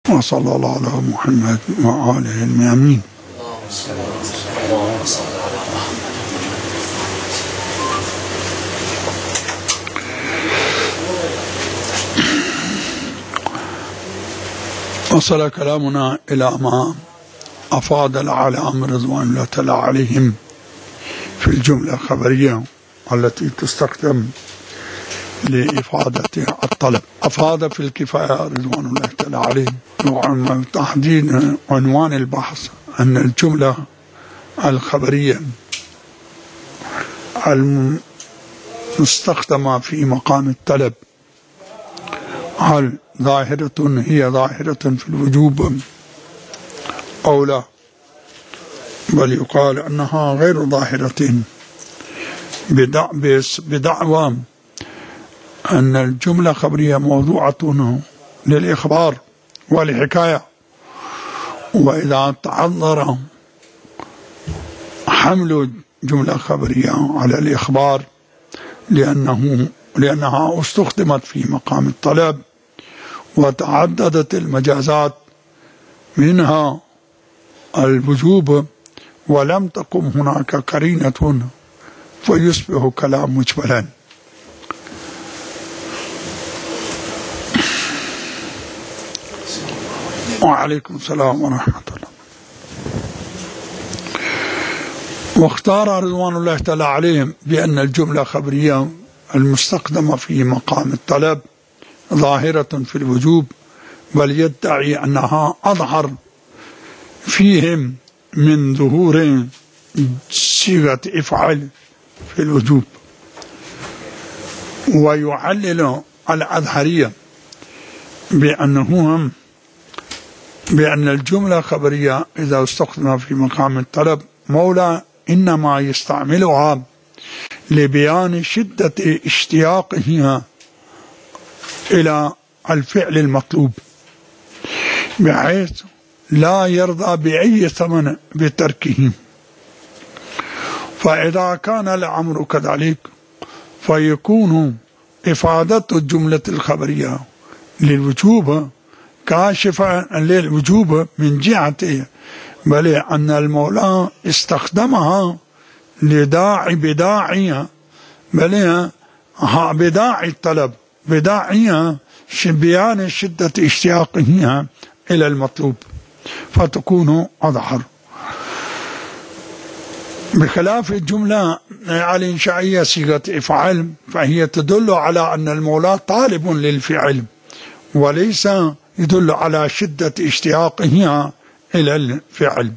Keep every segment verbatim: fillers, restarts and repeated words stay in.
وصلى الله على محمد وآله الميامين. وصل كلامنا إلى ما أفاد الأعلام رضوان الله تعالى عليهم في الجملة الخبرية التي تستخدم لإفادة الطلب. أفاد في الكفاية رضوان الله تعالى عليهم وتحديد عنوان البحث أن الجملة الخبرية المستخدمة في مقام الطلب هل ظاهرة هي ظاهرة في الوجوب أو لا، بل يقال أنها غير ظاهرة بدعوى أن الجملة الخبرية موضوعة للإخبار والحكاية، وإذا تعذر حمل جملة خبرية على الإخبار لأنه لأنها استخدمت في مقام الطلب وتعددت المجازات منها الوجوب ولم تقم هناك قرينة فيصبح كلام مجملا. وعليكم السلام ورحمة الله. واختار رضوان الله تعالى عليهم بأن الجملة الخبرية المستخدمة في مقام الطلب ظاهرة في الوجوب، بل يدعي أنها أظهر فيهم من ظهور صيغة افعل في الوجوب، ويعلل الأزهرية بأنهم بأن الجملة الخبرية إذا استخدمت في مقام الطلب مولى إنما يستعملها لبيان شدة اشتياقها إلى الفعل المطلوب بحيث لا يرضى بأي ثمن بتركه. فإذا كان الأمر كذلك فيكون إفادة الجملة الخبرية للوجوب كاشفة للوجوب من جهة بل أن المولى استخدمها لداعي بداعية بل بداعي الطلب بداعية بيان شدة اشتياقها إلى المطلوب فتكون أظهر، بخلاف الجملة الإنشائية صيغة افعل فهي تدل على أن المولى طالب للفعل وليس يدل على شدة اشتياقها إلى الفعل.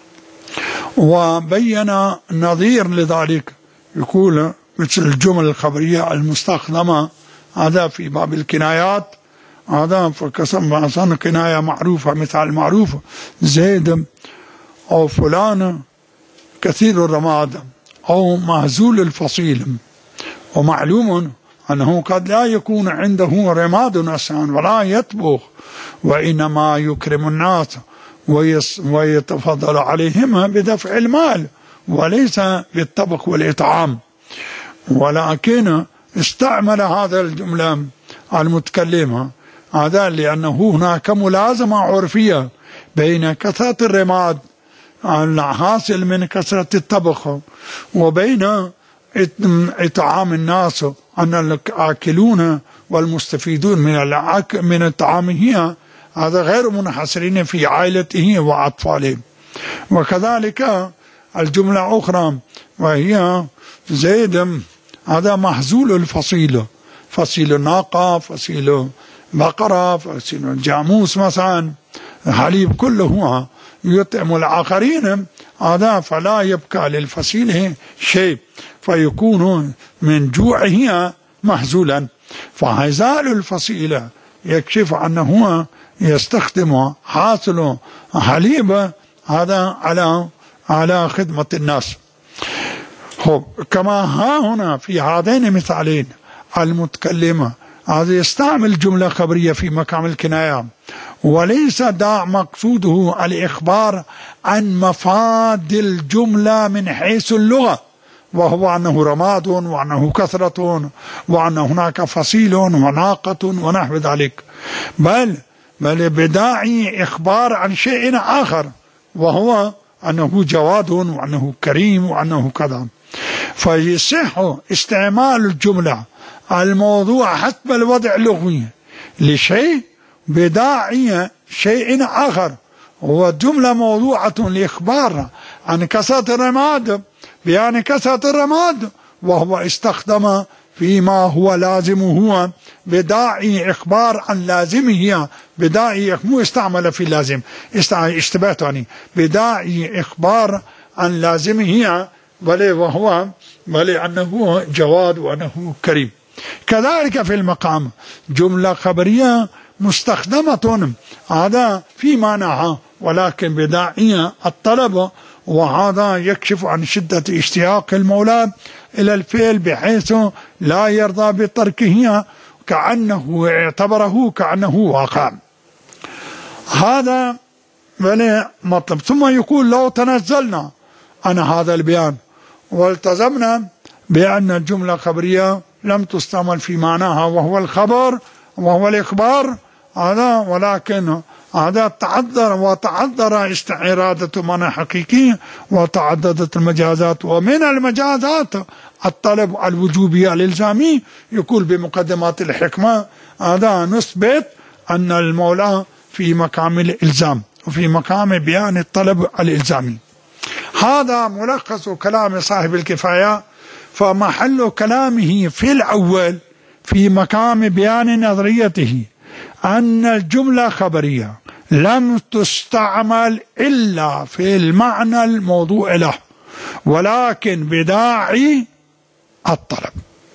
وبين نظير لذلك يقول مثل الجمل الخبرية المستخدمة هذا في باب الكنايات، هذا فكسم أصلا كناية معروفة مثل المعروف زيد أو فلان كثير الرماد أو مهزول الفصيل، ومعلوم أنه قد لا يكون عنده رماد أصلا ولا يطبخ وإنما يكرم الناس ويتفضل عليهم بدفع المال وليس بالطبخ والإطعام، ولكن استعمل هذا الجملة المتكلمة هذا لأنه هناك ملازمة عرفية بين كثرة الرماد الحاصل من كثرة الطبخ وبين إطعام الناس، أن الآكلون والمستفيدون من من الطعام هي هذا غير منحصرين في عائلته وأطفاله. وكذلك الجملة أخرى وهي زيد هذا محزول الفصيل، فصيل الناقة فصيل بقرة فصيل الجاموس مثلا حليب كله يطعم الآخرين هذا فلا يبقى للفصيل شيء فيكون من جوعه محزولا، فهزال الفصيل يكشف أنه يستخدم حاصل حليب هذا على على خدمة الناس. كما ها هنا في هذين المثالين المتكلمة هذا يستعمل جملة خبرية في مقام الكناية وليس دا مقصوده الإخبار عن مفاد الجملة من حيث اللغة، وهو أنه رماد وأنه كثرة وأن هناك فصيل وناقة ونحو ذلك، بل بل بداعي إخبار عن شيء آخر، وهو أنه جواد وأنه كريم وأنه كذا. فيصح استعمال الجملة الموضوع حسب الوضع اللغوي لشيء بداعي شيء آخر، هو جملة موضوعة لإخبار عن كثرة الرماد بيان كثرة الرماد، وهو استخدم فيما هو لازمه بداعي إخبار عن لازمه، بداعي مو استعمل في لازم اشتبهتني، بداعي إخبار عن لازمه بل وهو بل أنه جواد وأنه كريم. كذلك في المقام جملة خبرية مستخدمة هذا في معناها ولكن بداعي الطلب، وهذا يكشف عن شدة اشتياق المولى إلى الفعل بحيث لا يرضى بتركه كأنه اعتبره كأنه واقع. هذا ولا مطلب. ثم يقول لو تنزلنا عن هذا البيان والتزمنا بأن الجملة الخبرية لم تستعمل في معناها وهو الخبر وهو الإخبار هذا، ولكن هذا تعذر وتعذر استعراضة معنى حقيقي وتعددت المجازات، ومن المجازات الطلب الوجوبي الإلزامي. يقول بمقدمات الحكمة هذا نثبت أن المولى في مقام الإلزام وفي مقام بيان الطلب الإلزامي. هذا ملخص كلام صاحب الكفاية، فمحل كلامه في الأول في مقام بيان نظريته أن الجملة خبرية لم تستعمل إلا في المعنى الموضوع له ولكن بداعي الطلب.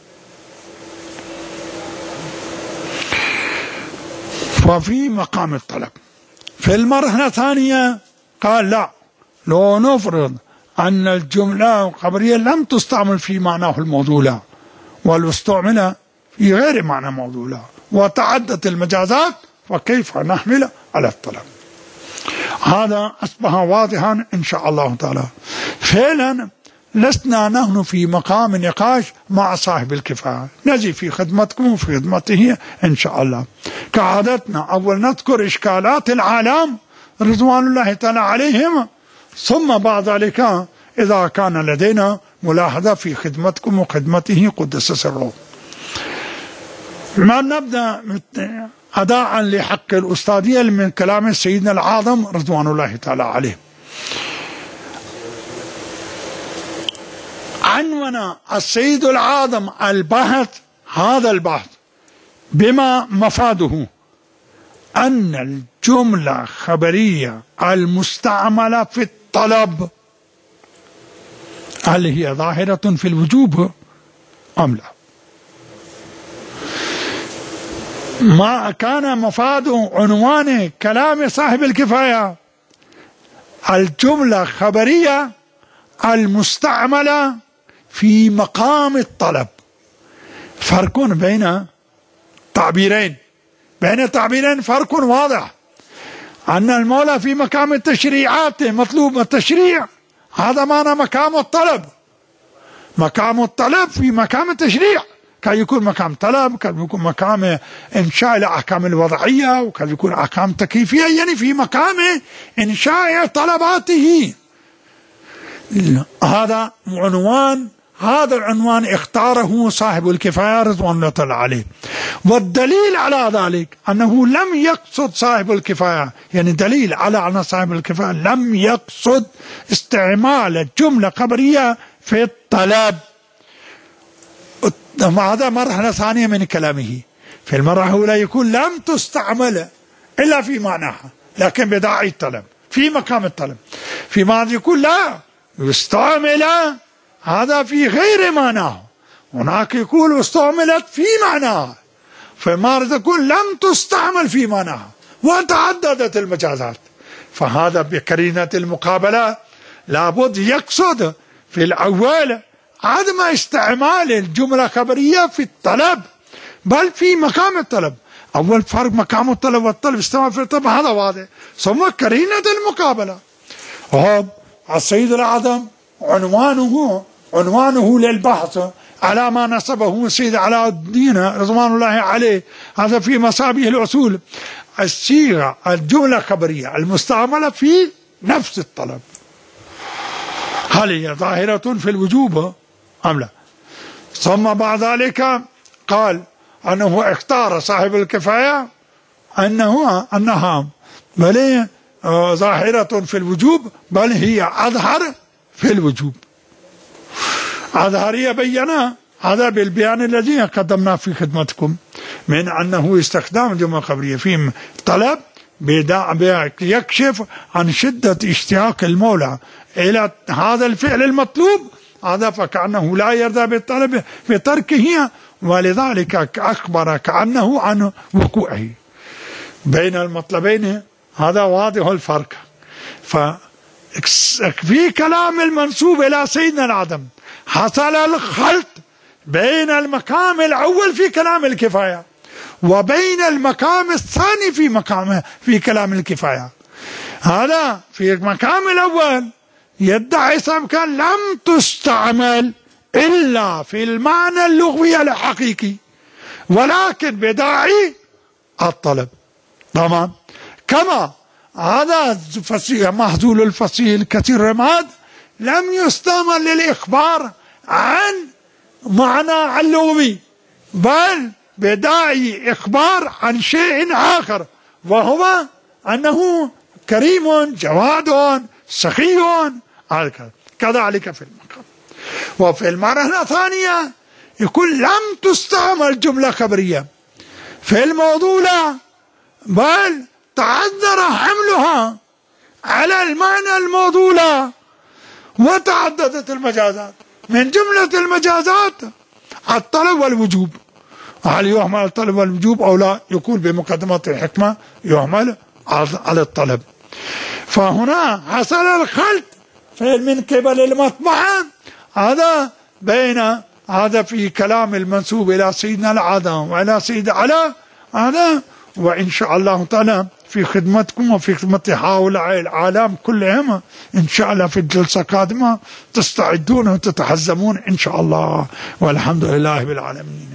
ففي مقام الطلب في المرحلة الثانية قال لا، لو نفرض أن الجملة الخبرية لم تستعمل في معناه الموضوع له واستعمل في غير معنى موضوع له وتعدت المجازات، فكيف نحمل على الطلب؟ هذا أصبح واضحا إن شاء الله تعالى. فعلا لسنا نحن في مقام نقاش مع صاحب الكفاية، نجي في خدمتكم وفي خدمته إن شاء الله. كعادتنا أول نذكر إشكالات العالم رضوان الله تعالى عليهم، ثم بعد ذلك إذا كان لدينا ملاحظة في خدمتكم وخدمته قدس سره. ما نبدأ أداء لحق الأستاذية من كلام سيدنا العاظم رضوان الله تعالى عليه. عنوان السيد العاظم البحث هذا البحث بما مفاده أن الجملة خبرية المستعملة في الطلب هل هي ظاهرة في الوجوب أم لا؟ ما كان مفاد عنوان كلام صاحب الكفاية الجملة خبرية المستعملة في مقام الطلب. فرق بين تعبيرين بين تعبيرين فرق واضح، أن المولى في مقام التشريعات مطلوب التشريع، هذا معنى مقام الطلب. مقام الطلب في مقام التشريع، كان يكون مقام طلب، كان يكون مقام إنشاء الأحكام الوضعية، وكان يكون أحكام تكييفية، يعني في مقام إنشاء طلباته. هذا عنوان هذا العنوان اختاره صاحب الكفاية رضوان الله تعالى عليه. والدليل على ذلك أنه لم يقصد صاحب الكفاية، يعني دليل على أن صاحب الكفاية لم يقصد استعمال الجملة خبرية في الطلب. هذا مرحلة ثانية من كلامه. في المرحلة الأولى يقول لم تستعمل إلا في معناها لكن بداعي الطلب في مقام الطلب. في معنى يقول لا يستعمل هذا في غير معناه، هناك يقول استعملت في معناها. فما يقول لم تستعمل في معناها وتعددت المجازات، فهذا بقرينة المقابلة لابد يقصد في الأول عدم استعمال الجملة الخبرية في الطلب بل في مقام الطلب. أول فرق مقام الطلب والطلب استعمال في الطلب هذا واضح. ثم قرينة المقابلة هو السيد الأعظم عنوانه عنوانه للبحث على ما نسبه السيد علاء الدين رضوان الله عليه، هذا في مصابيح الأصول، الصيغة الجملة الخبرية المستعملة في نفس الطلب، هل هي ظاهرة في الوجوب أم لا؟ ثم بعد ذلك قال أنه اختار صاحب الكفاية أنه أنها بل ظاهرة في الوجوب، بل هي أظهر في الوجوب. أظهرية بينا هذا بالبيان الذي قدمناه في خدمتكم من أنه استخدام جملة خبرية في طلب يكشف عن شدة اشتياق المولى إلى هذا الفعل المطلوب، هذا فكأنه لا يرضى بالطلب بتركه، ولذلك أخبر كأنه عن وقوعه. بين المطلبين هذا واضح الفرق. ففي كلام المنسوب إلى سيدنا العدم حصل الخلط بين المقام الأول في كلام الكفاية وبين المقام الثاني في مقام في كلام الكفاية. هذا في المقام الأول يدعي كان لم تستعمل إلا في المعنى اللغوي الحقيقي، ولكن بداعي الطلب. تمام. كما هذا محذول الفصيل كثير الرماد لم يستعمل للإخبار عن معنى اللغوي، بل بداعي إخبار عن شيء آخر، وهو أنه كريم جواد سخي. كذلك في المقام. وفي المرة الثانية يقول لم تستعمل جملة خبرية في الموضوع، بل تعذر حملها على المعنى الموضوع وتعددت المجازات. من جملة المجازات الطلب والوجوب، هل يحمل الطلب والوجوب أو لا؟ يقول بمقدمات الحكمة يحمل على الطلب. فهنا حصل الخلط من قبل المطبعة هذا بين هذا في كلام المنسوب إلى سيدنا العدم وإلى سيد على هذا. وإن شاء الله تعالى في خدمتكم وفي خدمة هؤلاء العالم كلهم إن شاء الله في الجلسة القادمة تستعدون وتتحزمون إن شاء الله، والحمد لله بالعالمين.